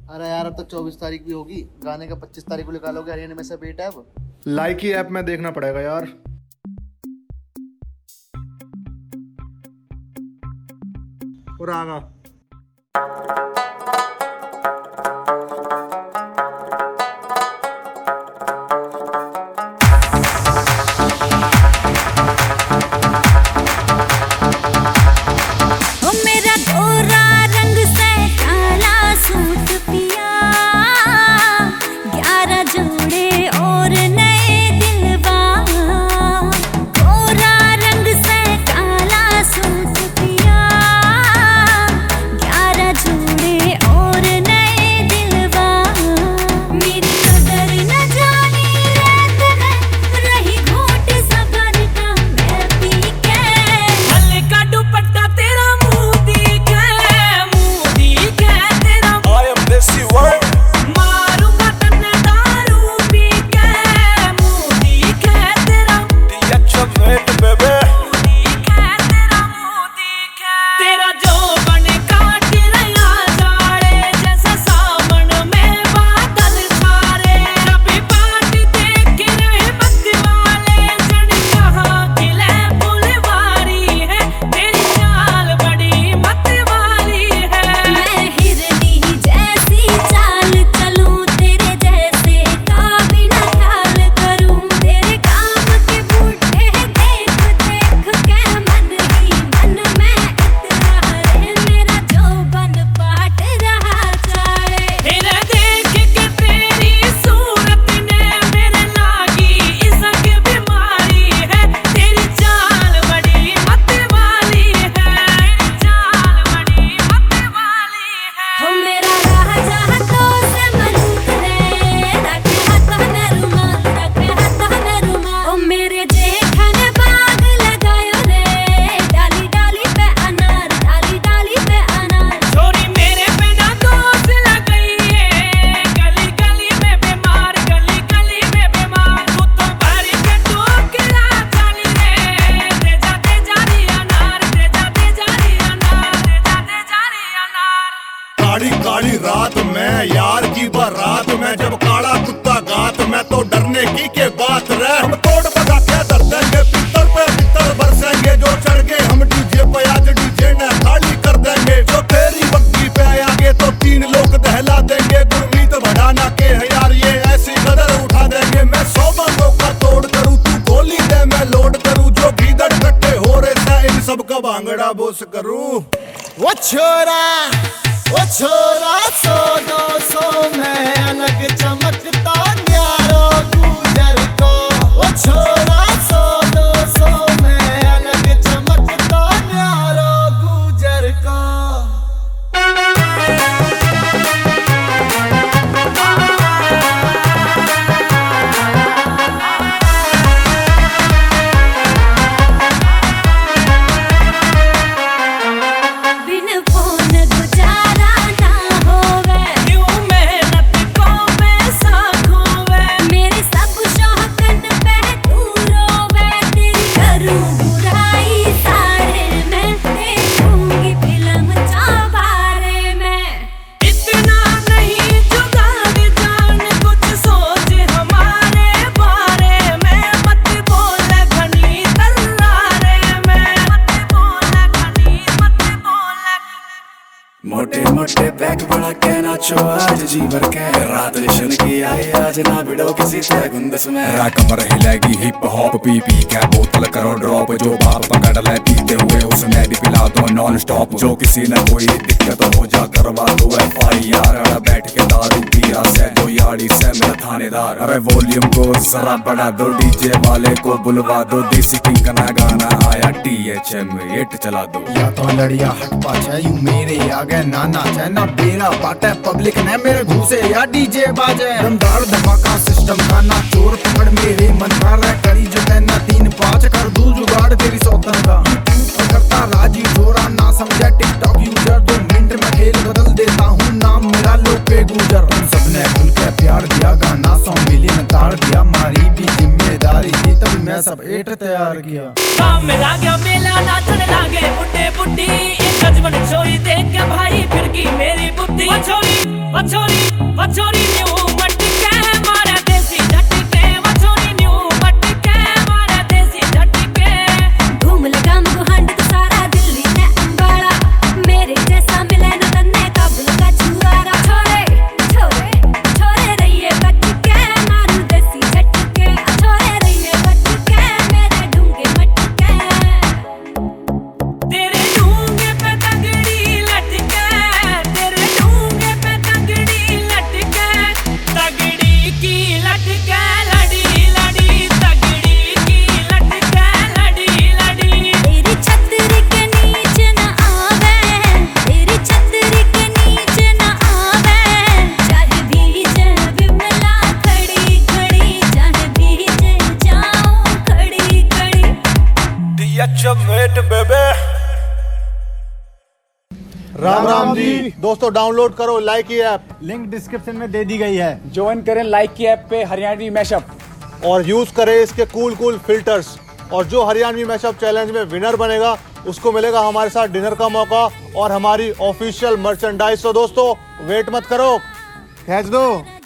अरे यार अब तक 24 तारीख भी होगी, गाने का 25 तारीख को निकालोगे? हरियाणा में से बेट है अब। लाइक ही ऐप में देखना पड़ेगा यार। और आगा काली रात में यार की बारात में जब काला कुत्ता गात में तो डरने की बात रहे। हम तोड़ बजा के दर देंगे, पित्तर पे पित्तर बरसेंगे। जो चढ़ गए हम डीजे पे आज डीजे ने खाली कर देंगे। जो तेरी बग्गी पे आगे तो 3 लोग दहला देंगे। गुरमीत बढ़ाना के है यार ये ऐसी कदर उठा देंगे। मैं 100 बंदों का तोड़ करूँ, तू गोली दे मैं लोड करूँ। जो भीतर इकट्ठे हो रहे थे इन सब का भांगड़ा बोस करूँ। वो छोरा 100-200 में अलग चमकता न्यारो गुजर को। वो छोरा 100-200 में अलग चमकता न्यारो गुजर को। मोटे मोटे बैग बड़ा कहना छो आज जी भर के रात जशन की आई आज ना भिड़ो किसी से गुंदस में। कमर हिलेगी हिप हॉप पी पी के बोतल करो ड्रॉप। जो बाप पकड़ ले पीते हुए उसमें भी पिला दो नॉन स्टॉप। जो किसी ने कोई दिक्कत हो जा करवा दो FIR। बैठ के दारू पिया से जो यारी से मेरा थानेदार। अरे वॉल्यूम को जरा बढ़ा दो, डीजे वाले को बुलवा दो। देसी किंग का गाना आया THM हिट चला दो। या तो लड़िया हट पाछे यूं मेरे आगे नाना है ना बेरा बाटे। पब्लिक ने मेरे घूसे या डीजे बाजे। दमदार धमाका सिस्टम का ना चोर पकड़ मेरे मन कर रहा करी जो ना 3-5 कर दू जुगाड़ तेरी सौतन का। करता राजी जोरा ना समझा टिकटॉक यूजर। 2 मिनट में खेल बदल देता हूँ नाम मेरा लो पे गुजर। तुम सबने खुल के प्यार दिया, गाना 100 मिलियन ताड़ दिया। मारी भी जिम्मेदारी थी तभी मैं सब 8 तैयार किया। काम में आ गया मेला नाचने लागे बुड्ढे बुड्ढी। एक गजबन छोरी देख के भाई फिर की मेरी बुद्धि। छोरी वछोरी न्यू मटके मारे देसी झटके वछोरी न्यू मटके मारे देसी झटके घूम लगा मुहंड तो सारा दिल्ली ने अंबाड़ा मेरे जैसा मिले न तन्ने काबुल का छुआरा छोरे छोरे छोरे रहिए बटके मारू देसी झटके छोरे रहिए बटके मेरे ढूंगे मटके तेरे ढूंगे पे तगड़ी लटके तेरे ढूंगे पे तगड़ी लटके तगड़ी की लटके लड़ी लड़ी तगड़ी की लटके लड़ी लड़ी तेरी छतरी के नीचे न आवे तेरी छतरी के नीचे न आवे चाहे भीजे विमला खड़ी खड़ी चाहे भीजे जाऊं खड़ी खड़ी राम राम जी दोस्तों, डाउनलोड करो लाइक ये ऐप लिंक डिस्क्रिप्शन में दे दी गई है। ज्वाइन करें लाइक की ऐप पे हरियाणवी मैशअप और यूज करें इसके कूल फिल्टर्स। और जो हरियाणवी मैशअप चैलेंज में विनर बनेगा उसको मिलेगा हमारे साथ डिनर का मौका और हमारी ऑफिशियल मर्चेंडाइज। तो दोस्तों वेट मत करो, खींच दो।